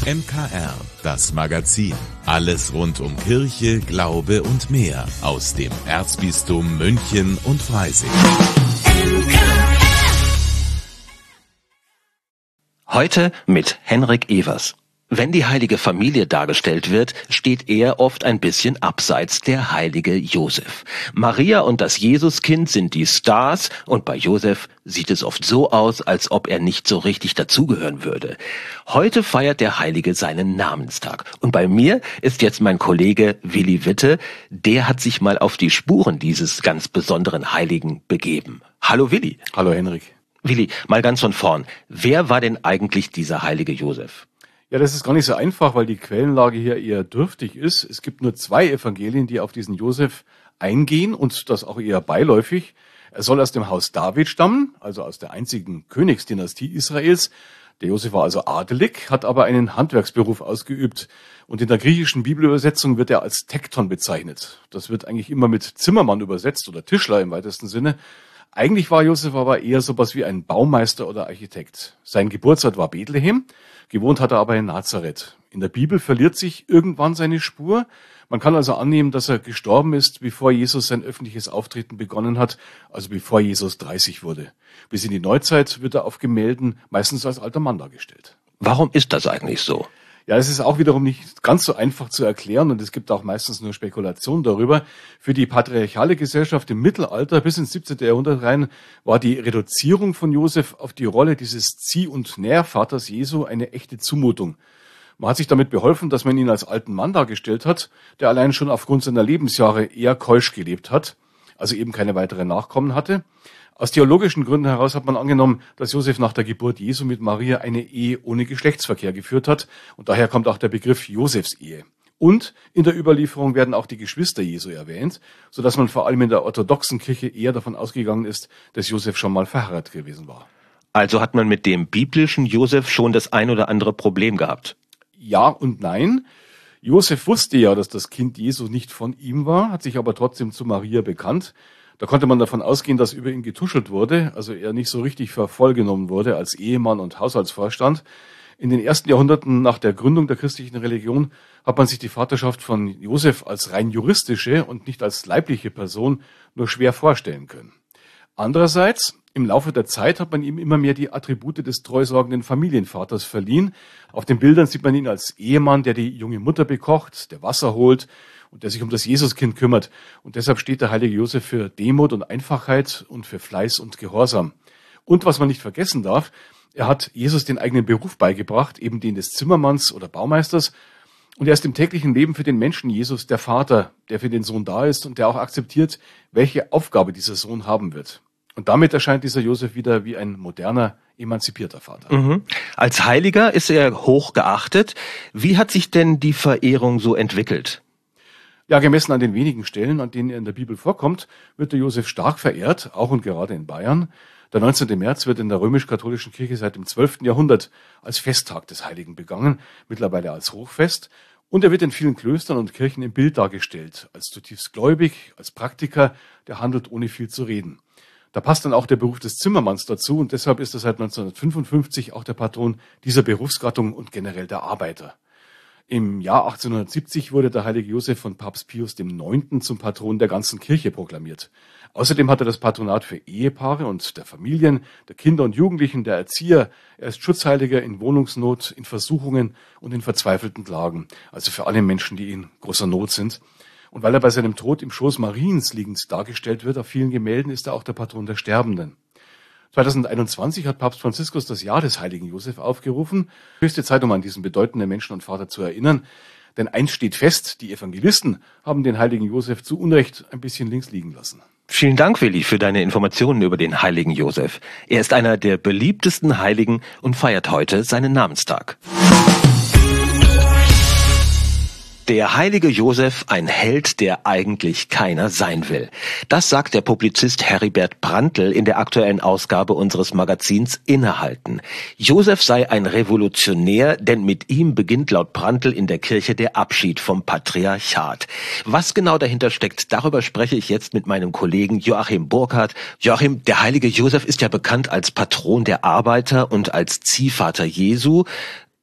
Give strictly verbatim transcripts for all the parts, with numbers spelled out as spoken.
M K R, das Magazin. Alles rund um Kirche, Glaube und mehr aus dem Erzbistum München und Freising. Heute mit Henrik Evers. Wenn die heilige Familie dargestellt wird, steht er oft ein bisschen abseits der heilige Josef. Maria und das Jesuskind sind die Stars und bei Josef sieht es oft so aus, als ob er nicht so richtig dazugehören würde. Heute feiert der Heilige seinen Namenstag und bei mir ist jetzt mein Kollege Willi Witte, der hat sich mal auf die Spuren dieses ganz besonderen Heiligen begeben. Hallo Willi. Hallo Henrik. Willi, mal ganz von vorn. Wer war denn eigentlich dieser heilige Josef? Ja, das ist gar nicht so einfach, weil die Quellenlage hier eher dürftig ist. Es gibt nur zwei Evangelien, die auf diesen Josef eingehen und das auch eher beiläufig. Er soll aus dem Haus David stammen, also aus der einzigen Königsdynastie Israels. Der Josef war also adelig, hat aber einen Handwerksberuf ausgeübt. Und in der griechischen Bibelübersetzung wird er als Tekton bezeichnet. Das wird eigentlich immer mit Zimmermann übersetzt oder Tischler im weitesten Sinne. Eigentlich war Josef aber eher sowas wie ein Baumeister oder Architekt. Sein Geburtsort war Bethlehem, gewohnt hat er aber in Nazareth. In der Bibel verliert sich irgendwann seine Spur. Man kann also annehmen, dass er gestorben ist, bevor Jesus sein öffentliches Auftreten begonnen hat, also bevor Jesus dreißig wurde. Bis in die Neuzeit wird er auf Gemälden meistens als alter Mann dargestellt. Warum ist das eigentlich so? Ja, es ist auch wiederum nicht ganz so einfach zu erklären und es gibt auch meistens nur Spekulationen darüber. Für die patriarchale Gesellschaft im Mittelalter bis ins siebzehnten Jahrhundert rein war die Reduzierung von Josef auf die Rolle dieses Zieh- und Nährvaters Jesu eine echte Zumutung. Man hat sich damit beholfen, dass man ihn als alten Mann dargestellt hat, der allein schon aufgrund seiner Lebensjahre eher keusch gelebt hat, also eben keine weiteren Nachkommen hatte. Aus theologischen Gründen heraus hat man angenommen, dass Josef nach der Geburt Jesu mit Maria eine Ehe ohne Geschlechtsverkehr geführt hat und daher kommt auch der Begriff Josefsehe. Und in der Überlieferung werden auch die Geschwister Jesu erwähnt, sodass man vor allem in der orthodoxen Kirche eher davon ausgegangen ist, dass Josef schon mal verheiratet gewesen war. Also hat man mit dem biblischen Josef schon das ein oder andere Problem gehabt? Ja und nein. Josef wusste ja, dass das Kind Jesu nicht von ihm war, hat sich aber trotzdem zu Maria bekannt. Da konnte man davon ausgehen, dass über ihn getuschelt wurde, also er nicht so richtig für voll genommen wurde als Ehemann und Haushaltsvorstand. In den ersten Jahrhunderten nach der Gründung der christlichen Religion hat man sich die Vaterschaft von Josef als rein juristische und nicht als leibliche Person nur schwer vorstellen können. Andererseits, im Laufe der Zeit hat man ihm immer mehr die Attribute des treusorgenden Familienvaters verliehen. Auf den Bildern sieht man ihn als Ehemann, der die junge Mutter bekocht, der Wasser holt und der sich um das Jesuskind kümmert. Und deshalb steht der heilige Josef für Demut und Einfachheit und für Fleiß und Gehorsam. Und was man nicht vergessen darf, er hat Jesus den eigenen Beruf beigebracht, eben den des Zimmermanns oder Baumeisters. Und er ist im täglichen Leben für den Menschen Jesus der Vater, der für den Sohn da ist und der auch akzeptiert, welche Aufgabe dieser Sohn haben wird. Und damit erscheint dieser Josef wieder wie ein moderner, emanzipierter Vater. Mhm. Als Heiliger ist er hoch geachtet. Wie hat sich denn die Verehrung so entwickelt? Ja, gemessen an den wenigen Stellen, an denen er in der Bibel vorkommt, wird der Josef stark verehrt, auch und gerade in Bayern. Der neunzehnten März wird in der römisch-katholischen Kirche seit dem zwölften Jahrhundert als Festtag des Heiligen begangen, mittlerweile als Hochfest. Und er wird in vielen Klöstern und Kirchen im Bild dargestellt, als zutiefst gläubig, als Praktiker, der handelt ohne viel zu reden. Da passt dann auch der Beruf des Zimmermanns dazu und deshalb ist er seit neunzehnhundertfünfundfünfzig auch der Patron dieser Berufsgattung und generell der Arbeiter. Im Jahr achtzehnhundertsiebzig wurde der heilige Josef von Papst Pius der Neunte zum Patron der ganzen Kirche proklamiert. Außerdem hat er das Patronat für Ehepaare und der Familien, der Kinder und Jugendlichen, der Erzieher. Er ist Schutzheiliger in Wohnungsnot, in Versuchungen und in verzweifelten Lagen, also für alle Menschen, die in großer Not sind. Und weil er bei seinem Tod im Schoß Mariens liegend dargestellt wird, auf vielen Gemälden ist er auch der Patron der Sterbenden. zweitausendeinundzwanzig hat Papst Franziskus das Jahr des heiligen Josef aufgerufen. Höchste Zeit, um an diesen bedeutenden Menschen und Vater zu erinnern. Denn eins steht fest, die Evangelisten haben den heiligen Josef zu Unrecht ein bisschen links liegen lassen. Vielen Dank, Willi, für deine Informationen über den heiligen Josef. Er ist einer der beliebtesten Heiligen und feiert heute seinen Namenstag. Der heilige Josef, ein Held, der eigentlich keiner sein will. Das sagt der Publizist Heribert Prantl in der aktuellen Ausgabe unseres Magazins Innehalten. Josef sei ein Revolutionär, denn mit ihm beginnt laut Prantl in der Kirche der Abschied vom Patriarchat. Was genau dahinter steckt, darüber spreche ich jetzt mit meinem Kollegen Joachim Burkhardt. Joachim, der heilige Josef ist ja bekannt als Patron der Arbeiter und als Ziehvater Jesu.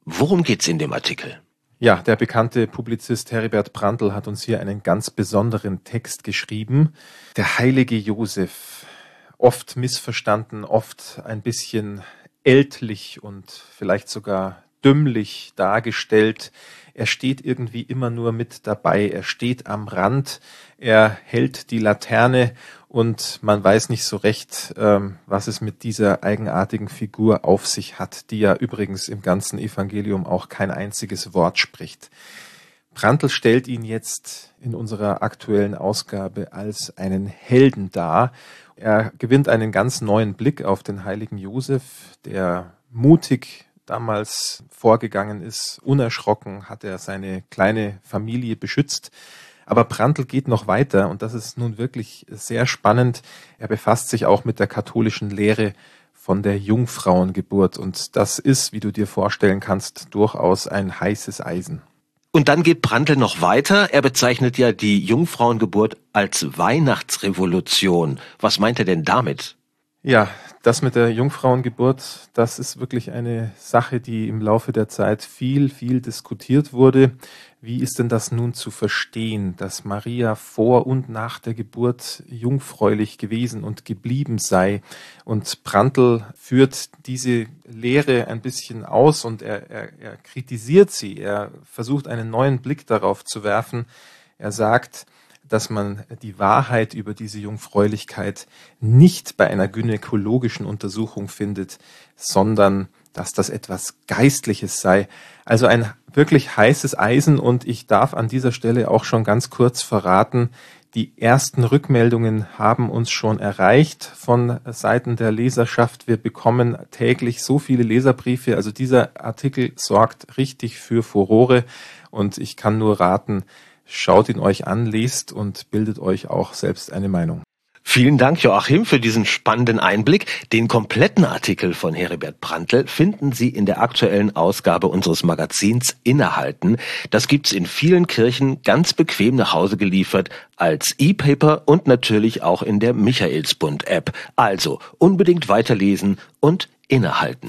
Worum geht's in dem Artikel? Ja, der bekannte Publizist Heribert Prantl hat uns hier einen ganz besonderen Text geschrieben. Der heilige Josef, oft missverstanden, oft ein bisschen ältlich und vielleicht sogar dümmlich dargestellt. Er steht irgendwie immer nur mit dabei, er steht am Rand, er hält die Laterne und man weiß nicht so recht, ähm, was es mit dieser eigenartigen Figur auf sich hat, die ja übrigens im ganzen Evangelium auch kein einziges Wort spricht. Prantl stellt ihn jetzt in unserer aktuellen Ausgabe als einen Helden dar. Er gewinnt einen ganz neuen Blick auf den heiligen Josef, der mutig damals vorgegangen ist. Unerschrocken hat er seine kleine Familie beschützt. Aber Prantl geht noch weiter und das ist nun wirklich sehr spannend. Er befasst sich auch mit der katholischen Lehre von der Jungfrauengeburt und das ist, wie du dir vorstellen kannst, durchaus ein heißes Eisen. Und dann geht Prantl noch weiter. Er bezeichnet ja die Jungfrauengeburt als Weihnachtsrevolution. Was meint er denn damit? Ja, das mit der Jungfrauengeburt, das ist wirklich eine Sache, die im Laufe der Zeit viel, viel diskutiert wurde. Wie ist denn das nun zu verstehen, dass Maria vor und nach der Geburt jungfräulich gewesen und geblieben sei? Und Prantl führt diese Lehre ein bisschen aus und er, er, er kritisiert sie. Er versucht einen neuen Blick darauf zu werfen. Er sagt, dass man die Wahrheit über diese Jungfräulichkeit nicht bei einer gynäkologischen Untersuchung findet, sondern dass das etwas Geistliches sei. Also ein wirklich heißes Eisen und ich darf an dieser Stelle auch schon ganz kurz verraten, die ersten Rückmeldungen haben uns schon erreicht von Seiten der Leserschaft. Wir bekommen täglich so viele Leserbriefe. Also dieser Artikel sorgt richtig für Furore und ich kann nur raten, schaut ihn euch an, lest und bildet euch auch selbst eine Meinung. Vielen Dank, Joachim, für diesen spannenden Einblick. Den kompletten Artikel von Heribert Prantl finden Sie in der aktuellen Ausgabe unseres Magazins Innehalten. Das gibt's in vielen Kirchen ganz bequem nach Hause geliefert, als E-Paper und natürlich auch in der Michaelsbund-App. Also unbedingt weiterlesen und innehalten.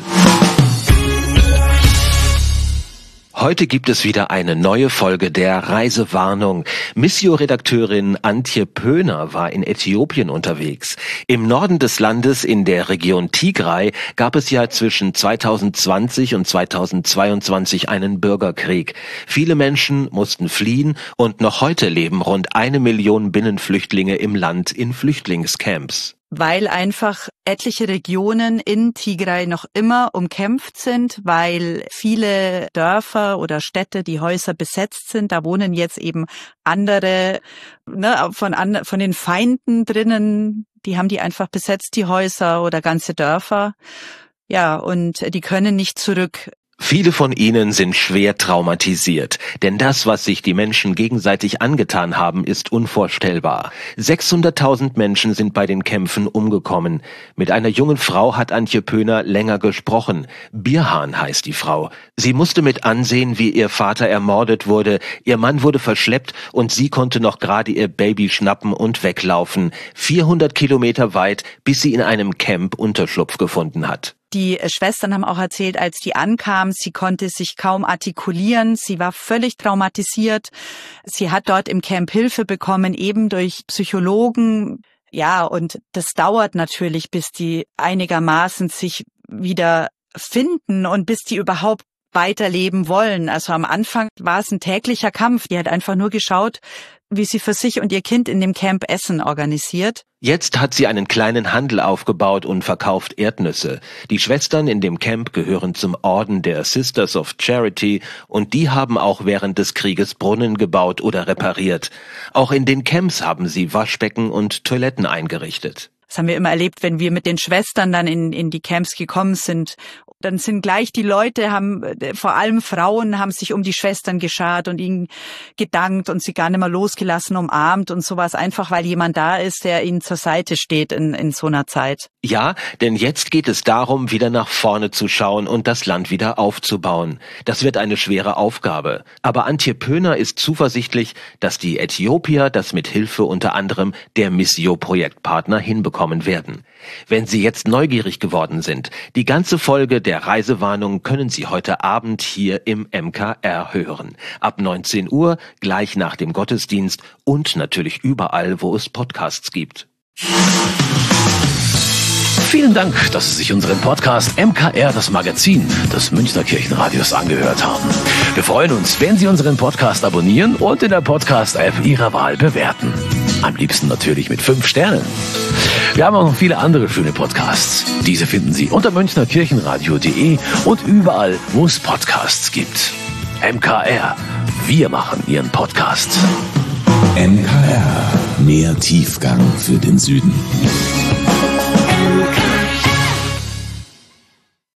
Heute gibt es wieder eine neue Folge der Reisewarnung. Missio-Redakteurin Antje Pöhner war in Äthiopien unterwegs. Im Norden des Landes in der Region Tigray gab es ja zwischen zweitausendzwanzig und zweitausendzweiundzwanzig einen Bürgerkrieg. Viele Menschen mussten fliehen und noch heute leben rund eine Million Binnenflüchtlinge im Land in Flüchtlingscamps. Weil einfach etliche Regionen in Tigray noch immer umkämpft sind, weil viele Dörfer oder Städte, die Häuser besetzt sind, da wohnen jetzt eben andere, ne, von, an, von den Feinden drinnen, die haben die einfach besetzt, die Häuser oder ganze Dörfer. Ja, und die können nicht zurück. Viele von ihnen sind schwer traumatisiert, denn das, was sich die Menschen gegenseitig angetan haben, ist unvorstellbar. sechshunderttausend Menschen sind bei den Kämpfen umgekommen. Mit einer jungen Frau hat Antje Pöhner länger gesprochen. Birhan heißt die Frau. Sie musste mit ansehen, wie ihr Vater ermordet wurde. Ihr Mann wurde verschleppt und sie konnte noch gerade ihr Baby schnappen und weglaufen. vierhundert Kilometer weit, bis sie in einem Camp Unterschlupf gefunden hat. Die Schwestern haben auch erzählt, als die ankam, sie konnte sich kaum artikulieren, sie war völlig traumatisiert. Sie hat dort im Camp Hilfe bekommen, eben durch Psychologen. Ja, und das dauert natürlich, bis die einigermaßen sich wieder finden und bis die überhaupt weiterleben wollen. Also am Anfang war es ein täglicher Kampf. Die hat einfach nur geschaut, wie sie für sich und ihr Kind in dem Camp Essen organisiert. Jetzt hat sie einen kleinen Handel aufgebaut und verkauft Erdnüsse. Die Schwestern in dem Camp gehören zum Orden der Sisters of Charity und die haben auch während des Krieges Brunnen gebaut oder repariert. Auch in den Camps haben sie Waschbecken und Toiletten eingerichtet. Das haben wir immer erlebt, wenn wir mit den Schwestern dann in, in die Camps gekommen sind. Dann sind gleich die Leute, haben vor allem Frauen, haben sich um die Schwestern geschart und ihnen gedankt und sie gar nicht mehr losgelassen, umarmt und sowas, einfach weil jemand da ist, der ihnen zur Seite steht in, in so einer Zeit. Ja, denn jetzt geht es darum, wieder nach vorne zu schauen und das Land wieder aufzubauen. Das wird eine schwere Aufgabe. Aber Antje Pöhner ist zuversichtlich, dass die Äthiopier das mit Hilfe unter anderem der Missio-Projektpartner hinbekommen. bekommen werden. Wenn Sie jetzt neugierig geworden sind, die ganze Folge der Reisewarnung können Sie heute Abend hier im M K R hören. Ab neunzehn Uhr, gleich nach dem Gottesdienst und natürlich überall, wo es Podcasts gibt. Vielen Dank, dass Sie sich unseren Podcast M K R, das Magazin des Münchner Kirchenradios, angehört haben. Wir freuen uns, wenn Sie unseren Podcast abonnieren und in der Podcast-App Ihrer Wahl bewerten. Am liebsten natürlich mit fünf Sternen. Wir haben auch noch viele andere schöne Podcasts. Diese finden Sie unter münchner kirchenradio punkt de und überall, wo es Podcasts gibt. M K R, wir machen Ihren Podcast. M K R, mehr Tiefgang für den Süden.